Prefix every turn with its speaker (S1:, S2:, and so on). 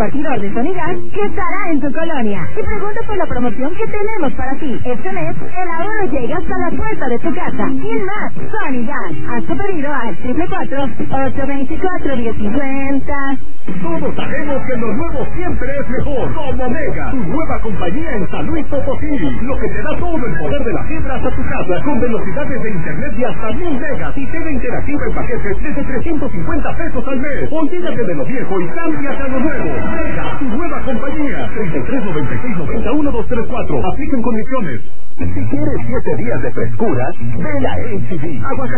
S1: repartidor de Sonigas que estará en tu colonia. Y pregunta por la promoción que tenemos para ti. Este mes, el ahorro llega hasta la puerta de tu casa. Y más, Sonigas. Haz tu pedido al 444-824-1050.
S2: Todos sabemos que lo nuevo siempre es mejor. Como Mega, tu nueva compañía en San Luis Potosí. Lo que te da todo el poder de la fibra hasta tu casa, con velocidades de internet de hasta 1000 megas y TV interactiva en paquetes desde 350 pesos al mes. Olvídate de lo viejo y cámbiate a lo nuevo. Mega, tu nueva compañía. 33 96 90 1234. Aplican condiciones. Si quieres 7 días de frescura, ve a HB.